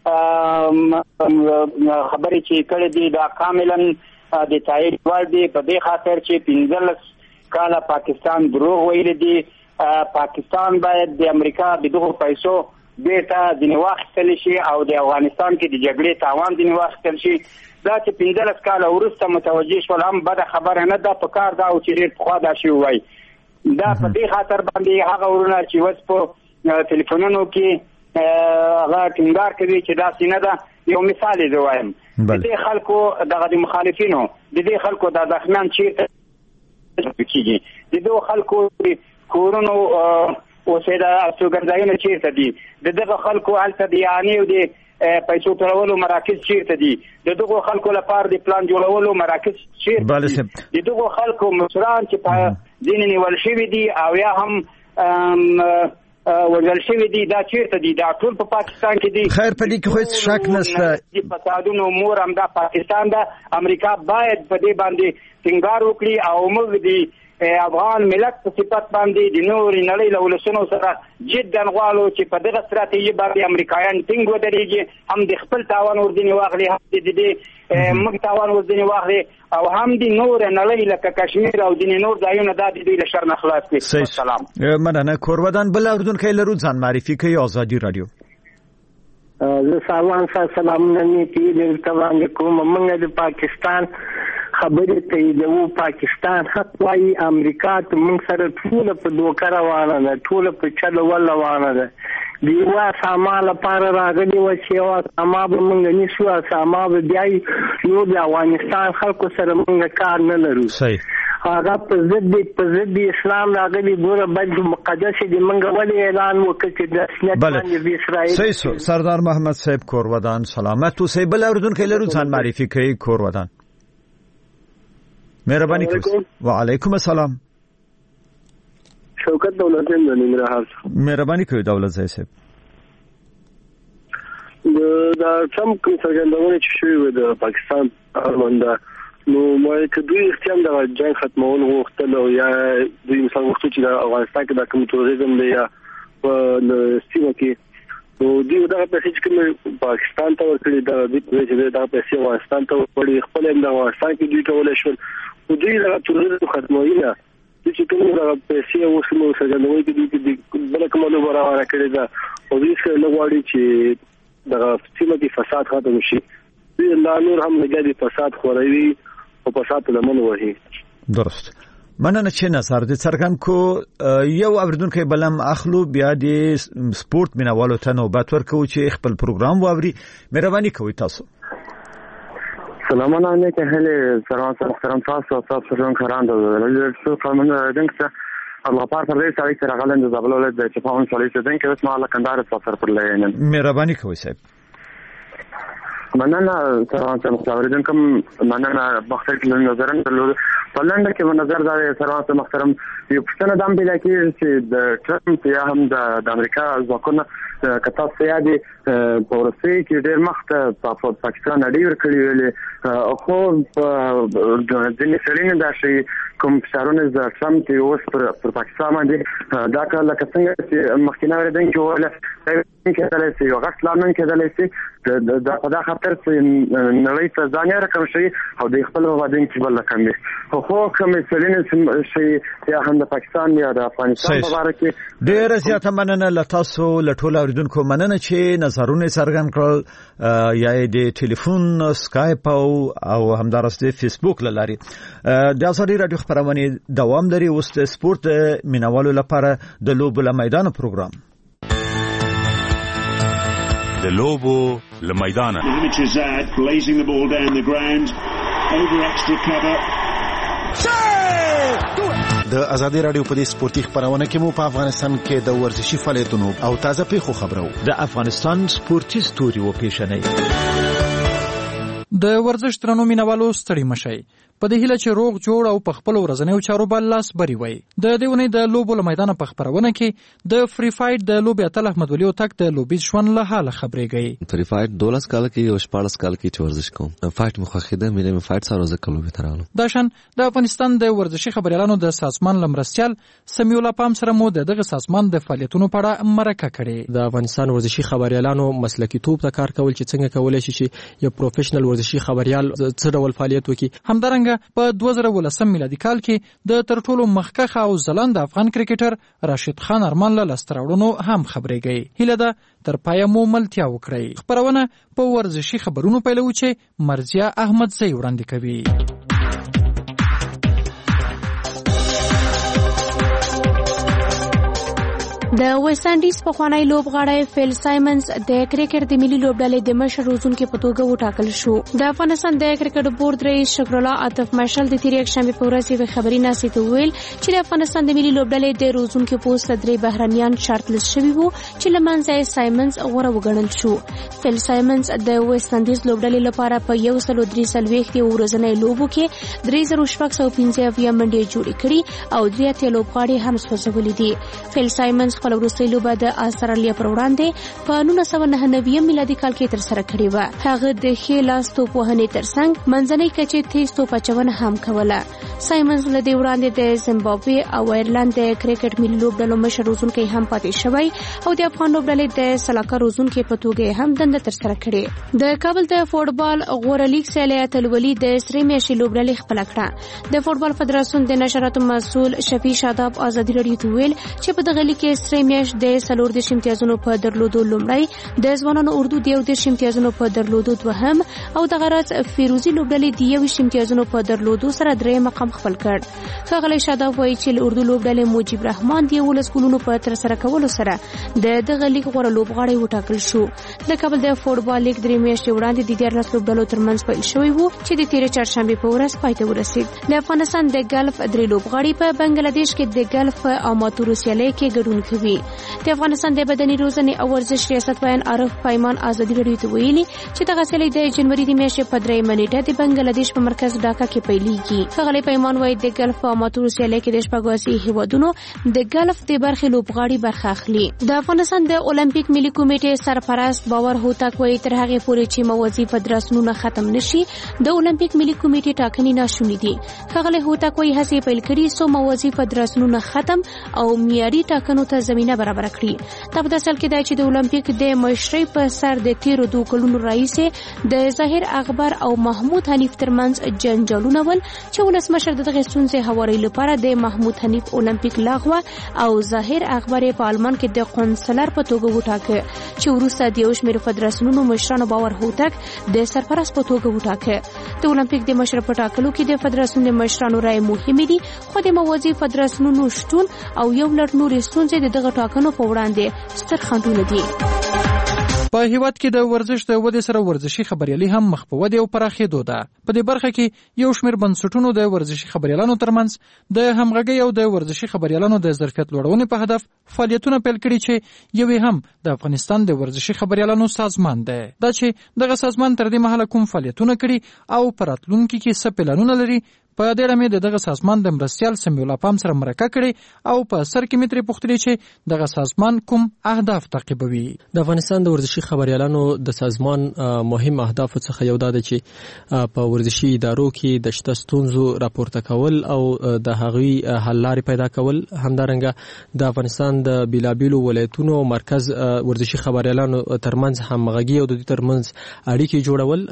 خبرې چې کړې دي دا کاملا د تایید وړ دي په دې خاطر چې پنځلس کاله پاکستان دروغ ویلي دي پاکستان باید د امریکا د دغو پیسو بیرته ځینې واخیستل شي او د افغانستان کې د جګړې تاوان ځینې واخیستل شي دا چې پنځلس کاله وروسته متوجه شول هم بده خبره نه ده په کار دا او چې ډېر پخوا دا شوي وای دا په دې خاطر باندې هغه ورونه چې اوس په ټلیفونونو کې هغه ټینګار کوي چې دا سینه ده یو مثال یې وایم د دې خلکو دغه د مخالفینو د دې خلکو د دښمن چیرته کیږي د دې خلکو کورونو اوسه دا څوګرداینه چیرته دي د دغه خلکو الته دی یعنی د پیسو ترولو مراکز چیرته دي د دغه خلکو لپاره د پلان جوړولو مراکز چیرته دي د دغه خلکو مشران چې په دین نیول شوی دي او یا هم ورزل شوی دي دا چیرته دي دا ټول په پا پاکستان کې دي خیر په دې کې هیڅ شک نشته د فسادونو مور هم دا پاکستان دا امریکا باید په دې باندې ټینګار وکړي او موږ دي افغان ملت په صفت باندې د نور نړۍ له ولسونو سره جدا غواړو چې په دغه ستراتیژي باندې امریکایان ټینګ ودرېږي هم د خپل تاوان ورځنی واخلي هم د دې موږ تاوان ورځنی واخلي او هم د نور نړۍ لکه کشمیر او د نور ځایونه د دې له شر نه خلاص کړي سلام مننه کورودان بل اردن کې لرو ځان معرفي کوي آزادي رادیو زه سلام سلامونه نیتی د تمام کوم موږ د پاکستان خبرې ته د پاکستان حق وايي امریکا ته موږ سره ټول په دوکه روانه ده ټول په چلو ول روانه ده دیوا سامان لپاره راغلی و چې وا سامان به موږ نشو سامان به بیا نو د افغانستان خلکو سره موږ کار نه لرو صحیح هغه په ضد په ضد اسلام راغلی ګوره بل مقدس دي موږ ولې اعلان وکړ چې د اسلام باندې د اسرائیل صحیح سردار محمد صاحب کورودان سلامت اوسې بل اردن کې لرو ځان معرفي کوي کورودان مهرباني کوئ وعلیکم السلام شوکت دولت زین د ننګرهار مهرباني کوئ دولت زین صاحب د ټرمپ څرګندونه چې شوې و د پاکستان اړوند نو مې کدوې اختیار د جنگ ختمول غوښتل او یا دوی مثلا غوښتل چې د افغانستان کې د کوم تروریزم دی یا په سیمه کې نو دوی دا پیسې چې کوم پاکستان ته ورکړي دا د دې دا پیسې افغانستان ته ورکړي خپل د افغانستان کې دوی کولای شول او دوی د تروریزم ختموي نه چې کوم دا پیسې اوسمو سره کې دوی بل کوم له وراره کړی دا او دوی څنګه لغواړي چې د سیمه کې فساد ختم شي دوی لا نور هم لګي فساد خوروي او فساد لمن وهي درست مننه چې نظر دې څرګند کو یو اوریدونکو بلم اخلو بیا د سپورت مینوالو ته نوبت ورکو چې خپل پروګرام واوري مهرباني کوئ تاسو سلامونه علیکم هله سلام محترم تاسو او تاسو څنګه کارانده ولې څه قانون دنګ الله پار پر دې سړی سره غلند زبلول د چپاون سړی څه دنګ اسمه الله کندار سفر پر لین مهرباني کوئ صاحب مننه سلام محترم کوم مننه مختلف نظرن درلود پلند کې نظر دا سلام محترم یو پښتنه دام بل کې چې د ټرمپ یا هم د امریکا ځواکونه کتا سیادي پورسي کې ډېر مخته په پاکستان اړیر کړی ویلې خو د دې سرینه دا شي کوم څارونه د ټرمپ یو پر پاکستان باندې دا کله څنګه چې مخکینه ورته کې ولا کې دلته یو غسلانن کې دلته دا په خاطر چې نړۍ ته ځان راکم شي او د خپل وادین کې بل کم دي خو کوم سرینه شي یا هم د پاکستان یا د افغانستان په اړه کې ډېر زیاته مننه لتاسو لټول اوریدونکو مننه چې نظرونه څرګند کړل یا د ټلیفون سکایپ او او همدارسته فیسبوک لاري د ازادي رادیو خبرونه دوام لري اوس د سپورت مینوالو لپاره د لوبو له میدان پروګرام د لوبو له میدان blazing the ball down the ground over extra cover د ازادي رادیو په دې سپورتي خبرونه کې مو په افغانستان کې د ورزشي فعالیتونو او تازه پیښو خبرو د افغانستان سپورتي ستوري و پیښنې د ورزش ترنو مینوالو ستړي مشي په دې هیله چې روغ جوړ او په خپل ورځنیو چارو بل لاس بری وي د دیونه د لوبو له میدان په خبرونه کې د فری فایټ د لوبي اتل احمد ولی او تک د لوبي ژوند له حاله خبرېږي فری فایټ دولس کال کې او شپږ کال کې چې ورزش کوم فایټ مخخیده مې نه فایټ سره ځکه لوبي ترالو داشن د افغانستان د ورزشي خبريالانو د سازمان لمرستيال سميو الله پام سره مو دغه سازمان د فعالیتونو په اړه مرکه کړې د افغانستان ورزشي خبريالانو مسلکي توپ ته کار کول چې څنګه کولای شي چې یو پروفیشنل ورزشي خبريال څه ډول فعالیت وکړي همدارنګه په دوه زره ولسم میلادي کال کې د تر ټولو مخکښ او ځلند افغان کرکټر راشد خان ارمان له لستراوړونو هم خبرېږي هله ده تر پایه مو ملتیا وکړي خبرونه په ورزشي خبرونو پیلو چې مرزیا احمد زئی وړاندې کوي د ویسټ انډیز په خوانی لوبغاړی فیل سایمنز د کرکټ د ملي لوبډلې د مشر روزونکو په توګه وټاکل شو د افغانستان د کرکټ بورډ رئیس شکر الله عاطف مشل د تیر یک شنبه په ورځ یو خبري ناسې ته ویل چې د افغانستان د ملي لوبډلې د روزونکو پوسټ درې بهرانيان شرط لس شوی وو چې لمنځه سایمنز غوړه وګڼل شو فیل سایمنز د ویسټ انډیز لوبډلې لپاره په یو سل درې سلويخت ورځنۍ لوبو کې درې زره شپږ سوه پنځه اویا منډې جوړې کړې او درې اتیا لوبغاړي هم سوځولې دي فیل سایمنز خپل وروستۍ لوبه د استرالیا پر وړاندې په نولس سوه نهه نوي میلادي کال کې تر سره کړې و هغه د ښي لاس توپ وهنې ترڅنګ منځنۍ کچې تیز توپ اچونه هم کوله سایمنز له دې وړاندې د زیمبابوې او ایرلند د کرکټ ملي لوبډلو مشر روزونکي هم پاتې شوی او د افغان لوبډلې د سلاکا روزونکي په توګه هم دنده تر سره کړې د کابل د فوټبال غوړه لیګ سیالي اتلولي د سری میاشتې لوبډلې خپل کړه د فوټبال فدراسیون د نشراتو مسؤل شفیع شاداب ازادي رادیو ته ویل چې په دغه لیګ کې سری میاشت د سلور د امتیازونو په درلودو لومړی د ځوانانو اردو د یو د امتیازونو په درلودو دوهم او د غرض فیروزي لوبډلې د یو امتیازونو په درلودو سره درې مقام خپل کړ ښاغلی شاداب وایي چې اردو لوبډلې موجب رحمان د ولس ګلونو په تر سره کولو سره د دغه لیګ غوړه لوبغاړی وټاکل شو د کابل د فوټبال لیګ درې میاشتې وړاندې د دیارلس لوبډلو ترمنځ پیل شوی وو چې د تیر چهارشنبه په ورځ پای ته ورسید د افغانستان د ګلف درې لوبغاړي په بنگلاديش کې د ګلف اماتورو سیالۍ کې ګډون کوي کوي. د افغانستان د بدني روزنې او ورزش ریاست بیان عارف پیمان ازادي راډیو ته ویلي چې دغه سیالي د جنوري د میاشتې په درېیمه نیټه د بنگلاديش په مرکز ډاکا کې پیلېږي. ښاغلی پیمان وایي د ګلف په اماتورو سیالۍ کې د شپږو اسیایي هیوادونو د ګلف د برخې لوبغاړي برخه اخلي. د افغانستان د اولمپیک ملي کمیټې سرپرست باور هوتک وایي تر هغې پورې چې موازي فدراسیونونه ختم نشي د اولمپیک ملي کمیټې ټاکنې ناشونې دي. ښاغلی هوتک وایي هڅې پیل کړي څو موازي فدراسیونونه ختم او معیاري ټاکنو ته زمینه برابره کړي. دا په داسې حال کې دی چې د اولمپیک د مشرۍ په سر د تیرو دوه کلونو راهیسې د ظاهر اخبار او محمود حنیف ترمنځ جنجالونه ول چې ولسمشر د دغې ستونزې هوارۍ لپاره د محمود حنیف اولمپیک لغوه او ظاهر اخبار په آلمان کې د قونسلر په توګه وټاکه چې وروسته د یو شمېر فدراسیونونو مشرانو باور هوتک د سرپرست په توګه وټاکه. د اولمپیک د مشر په ټاکلو کې د فدراسیون د مشرانو رایې مهمې دي خو د موازي فدراسیونونو شتون او یو لړ نورې ستونزې د دغه ټاکنو په وړاندې ستر خنډونه دي. په هیواد کې د ورزش د ودې سره ورزشي خبريالي هم مخ په ودې او پراخېدو ده. په دې برخه کې یو شمېر بنسټونو د ورزشي خبريالانو ترمنځ د همغږۍ او د ورزشي خبريالانو د ظرفیت لوړونې په هدف فعالیتونه پیل کړي چې یو هم د افغانستان د ورزشي خبريالانو سازمان ده. دا چې دغه سازمان تر دې مهاله کوم فعالیتونه کړي او په راتلونکي کې څه پلانونه لري په دې اړه مې د دغه سازمان د مرستیال سمیع الله پام سره مرکه کړې او په سر کې مې ترې پوښتنې چې دغه سازمان کوم اهداف تعقیبوي. د افغانستان د ورزشي خبريالانو د سازمان مهم اهداف څخه یو دا ده چې په ورزشي ادارو کې د شته ستونزو راپورته کول او د هغوی حل لارې پیدا کول. همدارنګه د افغانستان د بیلابیلو ولایتونو مرکز ورزشي خبريالانو ترمنځ همغږي او د دوی ترمنځ اړیکې جوړول.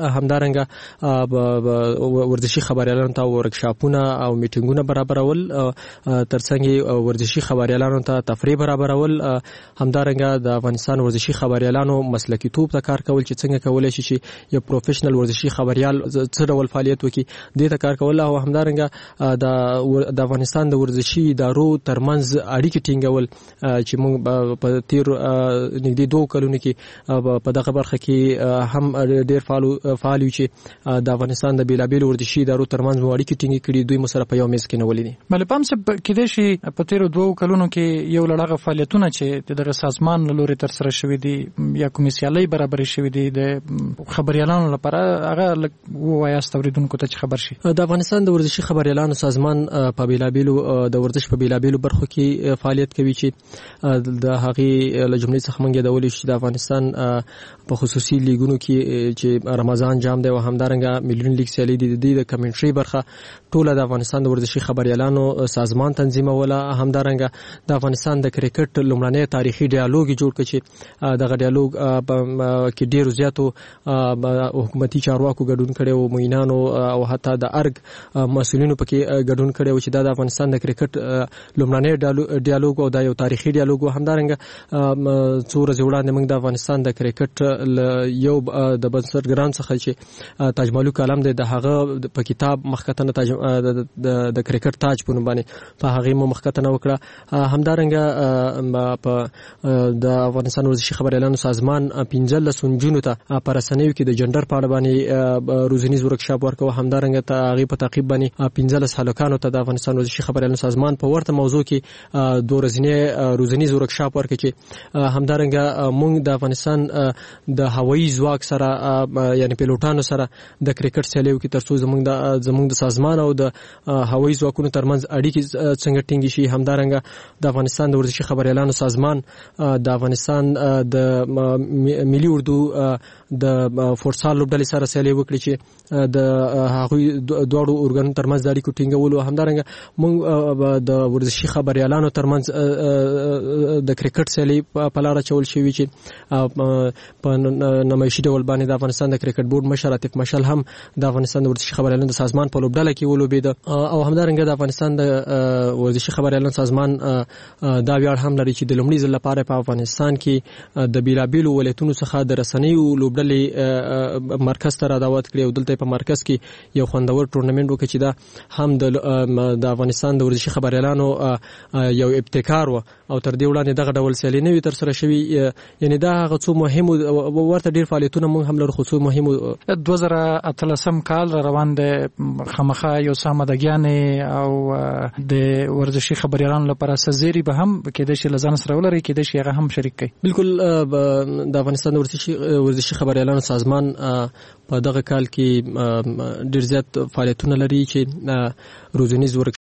همدارنګه ورزشي خبريالانو ته شاپونه او میټینګونه برابرول، ترڅنګ ورزشي خبريالانو ته تفریح برابرول. همدارنګه د افغانستان ورزشي خبريالانو مسلکي توپ ته کار کول چې څنګه کولای شي چې یو پروفیشنل ورزشي خبريال څه ډول فعالیت وکړي دې ته کار کول. او همدارنګه د د افغانستان د ورزشي ادارو ترمنځ اړیکې ټینګول چې موږ په تیر نږدې دوه کلونو کې په دغه برخه کې هم ډېر فعال فعال یو چې د افغانستان د بیلابیل ورزشي ادارو ترمنځ اړیکې ټینګې کړي، دوی مو سره په یو میز کې نیولې دي. مله پام څه کېدای شي په تیرو دوه کلونو کې یو لړغه فعالیتونه چې دغه سازمان له لوري تر سره شوي دي یا کومې سیالۍ برابرې شوي دي د خبريالانو لپاره، هغه ووایاست اوریدونکو ته چې خبر شي. د افغانستان د ورزشي خبريالانو سازمان په بیلابیلو د ورزش په بیلابیلو برخو کې فعالیت کوي چې د هغې له جملې څخه موږ یادولی شو د افغانستان په خصوصي لیګونو کې چې رمضان جام دی او همدارنګه میلیون لیګ سیالۍ دي، د دې د کمنټري برخه ټوله د افغانستان د ورزشي خبريالانو سازمان تنظیموله. همدارنګه د افغانستان د کرکټ لومړنی تاریخي ډیالوګ جوړ کړ چې دغه ډیالوګ کې ډیرو زیاتو حکومتي چارواکو ګډون کړي او معینانو او حتی د ارګ مسؤلینو پکې ګډون کړي او چې دا د افغانستان د کرکټ لومړنی ډیالوګ او دا یو تاریخي ډیالوګ. همدارنګه څو ورځې وړاندې موږ د افغانستان د کرکټ یو د بنسټګران څخه چې تاج مالک عالم دی د هغه په کتاب مخکتنه تاج د کرکټ تاج په نوم باندې په هغه مو مخکتنه وکړه. همدارنګه په د افغانستان ورزشي خبريالانو سازمان پنځلس نجونو ته په رسنیو کې د جندر په اړه باندې روزنیز ورکشاپ ورکوه. همدارنګه ته هغه په تعقیب باندې پنځلس هلکانو ته د افغانستان ورزشي خبريالانو سازمان په ورته موضوع کې دوه ورځنی روزنیز ورکشاپ ورکړي چې همدارنګه موږ د افغانستان د هوایي ځواک سره یعنی پیلوټانو سره د کرکټ سیالیو کې ترڅو زموږ د زموږ د سازمان او د هوایي ځواکونو ترمنځ اړیکې څنګه ټینګې شي. همدارنګه د افغانستان د ورزشي خبريالانو سازمان د افغانستان د ملي اردو د فورسال لوبډلې سره سیالي وکړي چې د هغوی دواړو ارګانونو ترمنځ د اړیکو ټینګولو. همدارنګه موږ د ورزشي خبريالانو ترمنځ د کرکټ سیالي په لاره چول شوي چې په نمایشي ډول باندې د افغانستان د کرکټ بورډ مشر عتیق مشال هم د افغانستان د ورزشي خبريالانو د سازمان په لوبډله کې ولوبېده. او همدارنګه د افغانستان د ورزشي خبريالانو سازمان دا ویاړ هم لري چې د لومړي ځل لپاره په افغانستان کې د بیلابیلو ولایتونو څخه د رسنیو لوبډلې مرکز ته را دعوت کړي او دلته په مرکز کې یو خوندور ټورنمنت وکړي چې دا هم د افغانستان د ورزشي خبريالانو یو ابتکار و او تر دې وړاندې دغه ډول سیالي نه وي تر سره شوي. یعنی دا هغه څو مهم ورته ډیر فعالیتونه موږ هم لرو خو څو مهم دوه زره اتلسم کال روان د خامخا څخه یو سامدګیان او د ورزشي خبريالانو لپاره سزيري به هم کېدای شي لزان سره ولري کېدای شي هغه هم شریک کړي. بالکل د افغانستان ورزشي ورزشي خبريالانو سازمان په دغه کال کې ډېر زیات فعالیتونه لري چې روزنیز